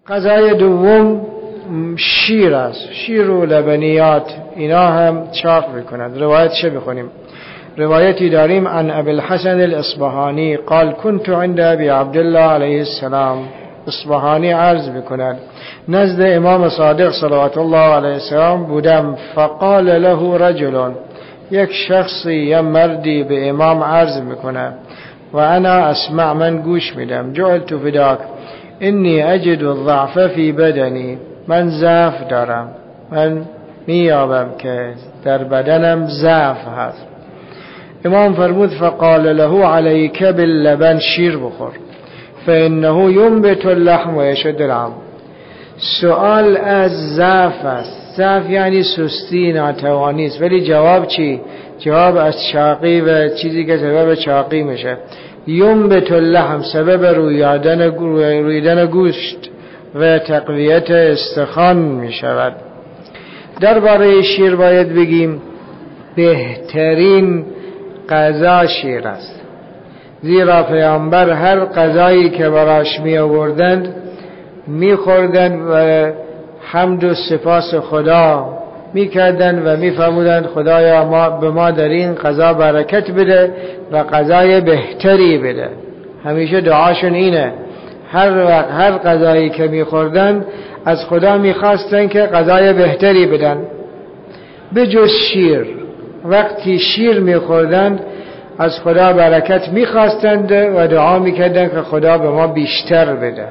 غذای دوم شیر است. شیر و لبنیات اینا هم چاق میکنند. روایت چه بخونیم؟ روایتی داریم عن ابی الحسن الاصبهانی قال كنت عند ابي عبد الله علیه السلام. اصبهانی عرض میکند نزد امام صادق صلوات الله علیه السلام بودم. فقال له رجل، یک شخصی یا مردی به امام عرض میکنه و انا اسمع، من گوش میدم. جعلت فداک انی اجد الضعف فی بدنی، من ضعف دارم، من میابم که در بدنم ضعف هست. امام فرمود فقال له علیک باللبن، شیر بخور، فانه ینبت اللحم و یشد العظم. سوال از ضعف است. ضعف یعنی سستی، ناتوانی است. ولی جواب چی؟ جواب از چاقی و چیزی که سبب چاقی میشه. ینبت اللحم، سبب رویدن گوشت و تقویت استخوان میشود. درباره شیر باید بگیم بهترین غذا شیر است، زیرا پیامبر هر غذایی که براش می آوردند می خوردند و حمد و سپاس خدا می کردند و می فرمودند خدایا ما به ما در این غذا برکت بده و غذای بهتری بده. همیشه دعاشون اینه. هر غذایی که می خوردند از خدا می خواستند که غذای بهتری بدن. به جز شیر، وقتی شیر می خوردند از خدا برکت می خواستند و دعا می کردند که خدا به ما بیشتر بده.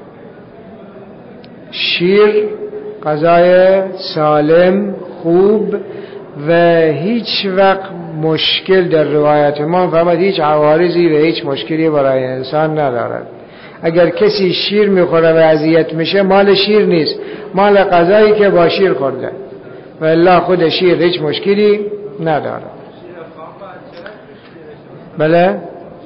شیر غذای سالم، خوب و هیچ وقت مشکل در روایت ما فرمود هیچ عوارضی و هیچ مشکلی برای انسان ندارد. اگر کسی شیر میخوره و اذیت میشه مال شیر نیست، مال غذایی که با شیر خورده، و الا خود شیر هیچ مشکلی نداره. بله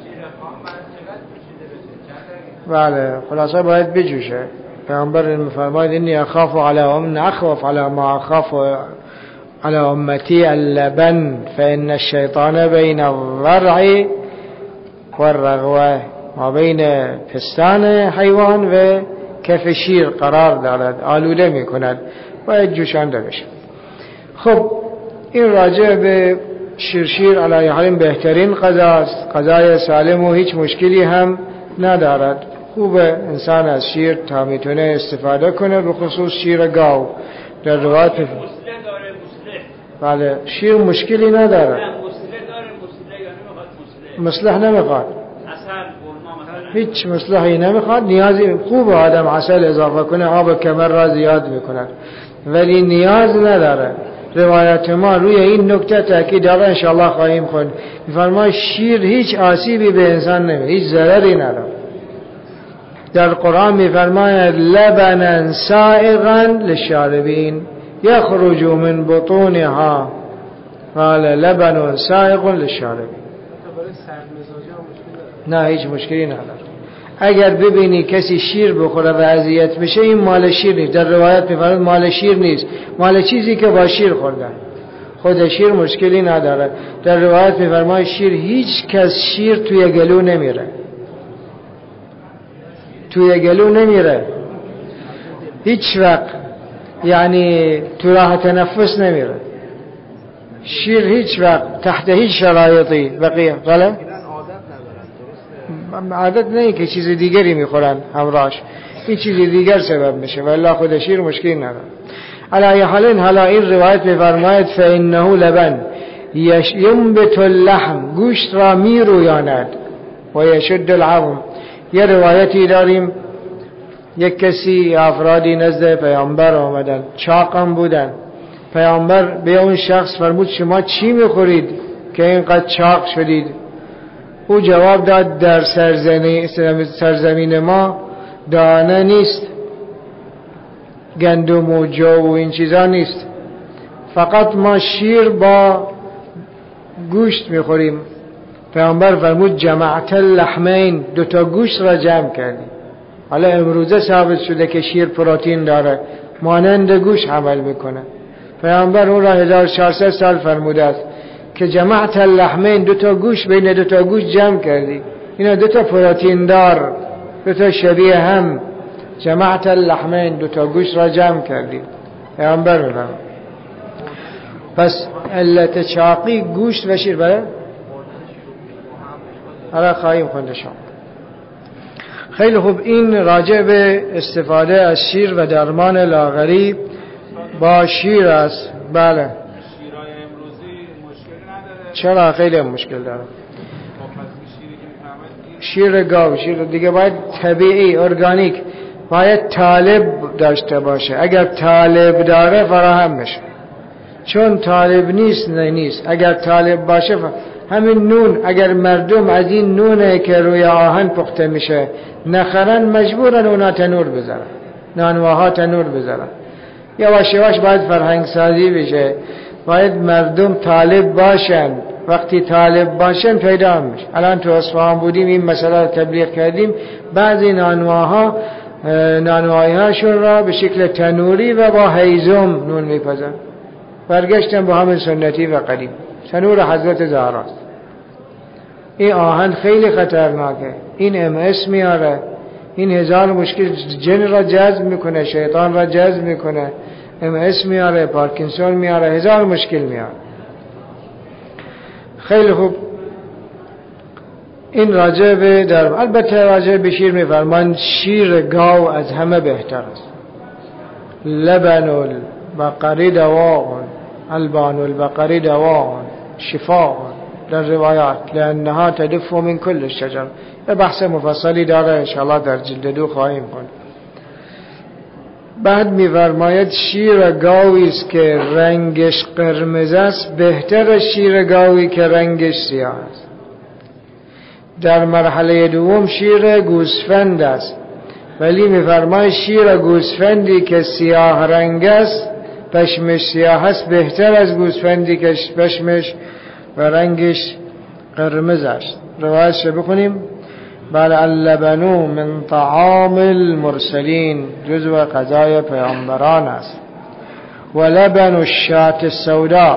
بله، خلاصه باید بجوشه. پیامبر میفرماید انی اخاف علی ما اخاف علی امتی اللبن فان الشیطان بین الضرع والرغوه، ما بین پستان حیوان و کف شیر قرار دارد، آلوده میکند، باید جوشانده بشه. خب این راجع به شیر علی حال بهترین غذاست، غذای سالم و هیچ مشکلی هم ندارد. خوبه انسان از شیر تا میتونه استفاده کنه، به خصوص شیر گاو. در روایت بله شیر مشکلی نداره. مصلح نمیخواد، هیچ مصلحی نمیخواد. نیازی خوبه آدم عسل اضافه کنه، آب کمر را زیاد میکنه، ولی نیاز نداره. روایت ما روی این نکته تاکید داره، انشاءالله خواهیم خوند. میفرماید شیر هیچ آسیبی به انسان نمیده، هیچ ضرری نداره. در قرآن میفرماید لبنا سائغا للشاربین یخرج من بطونها، قال لبن سائغ للشاربین. نه هیچ مشکلی نداره. اگر ببینی کسی شیر بخوره و اذیت میشه این مال شیر نیست. در روایت میفرماید مال شیر نیست، مال چیزی که با شیر خوردن. خود شیر مشکلی نداره. در روایت میفرماید شیر هیچ کس شیر توی گلو نمیره، توی گلو نمیره هیچ وقت، یعنی تو راه تنفس نمیره شیر هیچ وقت تحت هیچ شرایطی. بقیه بله عادت نه که چیز دیگری میخورن همراهش، این چیز دیگر سبب میشه، والله خود شیر مشکلی نداره. علی حال حالا این روایت میفرماید فانه لبن ینبت اللحم، گوشت را میرویاند، و یشد العظم. یه روایتی داریم یک کسی افرادی نزد پیامبر آمدن، چاقم بودن. پیامبر به اون شخص فرمود شما چی میخورید که اینقدر چاق شدید؟ او جواب داد در سرزمین ما دانه نیست، گندم و جو و این چیزا نیست، فقط ما شیر با گوشت میخوریم. پیامبر فرمود جمعت اللحمین، دوتا گوشت را جمع کردی. حالا امروزه ثابت شده که شیر پروتئین داره، مانند گوشت عمل میکنه. پیامبر اون را 1400 سال فرموده است که جمعت اللحمین، دوتا گوشت بین دوتا گوشت جمع کردی. اینا دوتا پروتئین دار، دوتا شبیه هم، جمعت اللحمین، دو تا گوشت را جمع کردی. پیامبر میفرماید. پس علت چاقی گوشت و شیر بله؟ حالا خواهیم خونده شما. خیلی خوب. این راجع به استفاده از شیر و درمان لاغری با شیر است. بله. شیرای امروزی مشکل نداره؟ چرا؟ خیلی مشکل داره. شیر گاو، شیر دیگه باید طبیعی، ارگانیک، باید طالب داشته باشه. اگر طالب داره فراهم میشه، چون طالب نیست نیست. اگر طالب باشه همین نون، اگر مردم از این نونه که روی آهن پخته میشه نخرن، مجبورن اونا تنور بذارن، نانواها تنور بذارن. یواش یواش باید فرهنگ سازی بشه، باید مردم طالب باشن. وقتی طالب باشن پیدا میشه. الان تو اصفهان بودیم، این مسئله تبلیغ کردیم. بعضی نانوایی هاشون را به شکل تنوری و با هیزم نون میپزن. برگشتن با همین سنتی و قدیم، تنور حضرت زهراست. این آهن خیلی خطرناکه. این MS میاره، این هزار مشکل، جن را جذب میکنه، شیطان را جذب میکنه، MS میاره، پارکینسون میاره، هزار مشکل میاره. خیلی خوب. این راجع به در البته راجع به شیر میفرمان شیر گاو از همه بهتر است. لبن البقری دواء، البان البقری دواء شفاء در روایات، لانها تدف من كل الشجر. یه بحث مفصلی داره، انشاءالله در جلد 2 خواهیم خوند. بعد می‌فرماید شیر گاوی است که رنگش قرمز است بهتر از شیر گاوی که رنگش سیاه است. در مرحله دوم شیر گوسفند است، ولی می‌فرماید شیر گوسفندی که سیاه رنگ است، پشمش سیاه است، بهتر از گوسفندی که پشمش و رنگش قرمز است. روایتش بخونیم. بل اللبن من طعام المرسلین، جزو غذای پیامبران است. و لبن الشاة السوداء،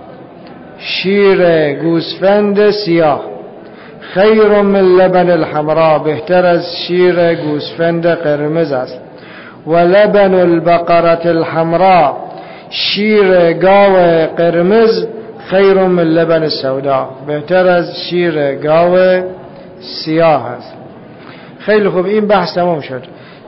شیر گوسفند سیاه، خیر من لبن الحمراء، بهتر از شیر گوسفند قرمز است. و لبن البقرة الحمراء، شیر گاو قرمز، خیر من لبن السوداء، بهتر از شیر گاو سیاه است. خیلی خوب. این بحث تمام شد.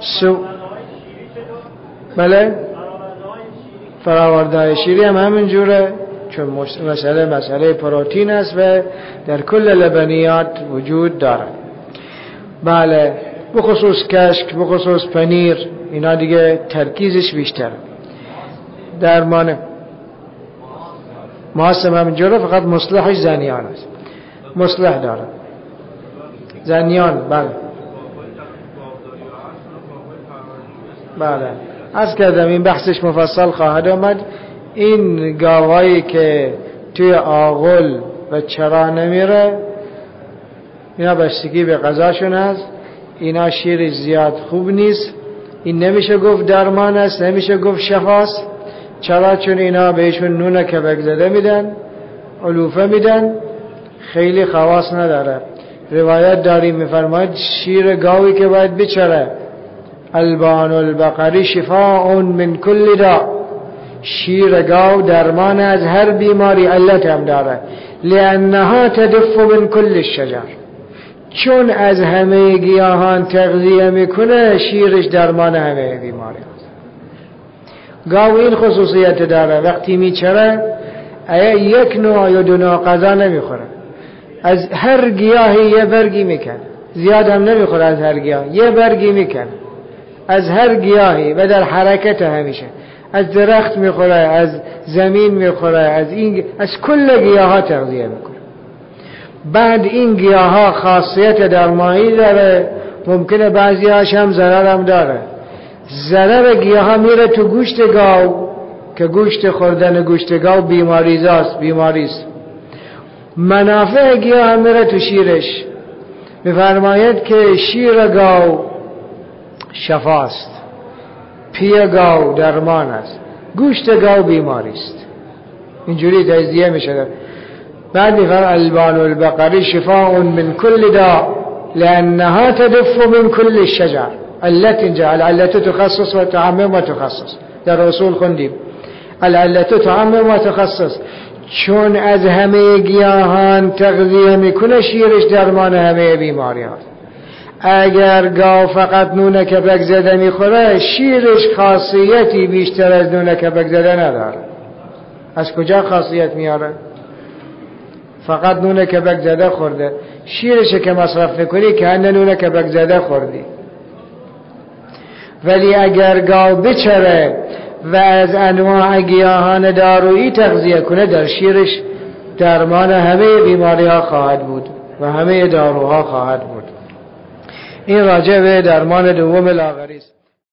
بله، فراورده‌های شیری هم همین جوره، چون مسئله پروتئین است و در کل لبنیات وجود داره. بله، بخصوص کشک، بخصوص پنیر، اینا دیگه ترکیزش بیشتر. درمان محاسم همین جوره، فقط مصلحش زنیان است. مصلح داره زنیان. بله بله، عرض کردم این بحثش مفصل خواهد آمد. این گاوایی که توی آغل و چرا نمیره، اینا بستگی به غذاشون هست. اینا شیر زیاد خوب نیست. این نمیشه گفت درمان است، نمیشه گفت شفاست. چرا؟ چون اینا بهشون نون کبک زده میدن، علوفه میدن، خیلی خواص نداره. روایت داریم میفرماید شیر گاوی که باید بچره، البان البقری شفاء من کل داء، شیر گاو درمان از هر بیماری. علت هم داره، لانها تدف من کل الشجر، چون از همه گیاهان تغذیه میکنه، شیرش درمان همه بیماری است. گاو این خصوصیت داره، وقتی میچره یک نوع یا 2 نوع غذا نمیخوره، از هر گیاهی یه برگی میکنه، زیاد هم نمیخوره، از هر گیاه یه برگی میکنه، از هر گیاهی و در حرکت همیشه. از درخت میخوره، از زمین میخوره، از کل گیاه ها تغذیه میکنه. بعد این گیاه ها خاصیت درمانی داره، ممکنه بعضی هاش هم ضرر هم داره. ضرر گیاه ها میره تو گوشت گاو، که گوشت خوردن گوشت گاو بیماری است. منافع گیاه هم میره تو شیرش. میفرماید که شیر گاو شفاست، پی گاو درمان است، گوشت گاو بیماری است. اینجوری تجزیه میشه. بعد میفرماید البان البقری شفاء من کل داء لانها تدف من کل الشجر، علت اینجا العلت تخصص و تعمم و تخصص در اصول خوندیم. العلت تعمم و تخصص، چون از همه گیاهان تغذیه میکنه شیرش درمان همه بیماری هاست. اگر گاو فقط نون کبک زده میخوره شیرش خاصیتی بیشتر از نون کبک زده نداره. از کجا خاصیت میاره؟ فقط نون کبک زده خورده، شیرش که مصرف میکنی که هنده نون کبک زده خوردی. ولی اگر گاو بچره و از انواع گیاهان دارویی تغذیه کنه در شیرش درمان همه بیماری ها خواهد بود و همه داروها خواهد بود. این راجع به درمان دوم لاغری است.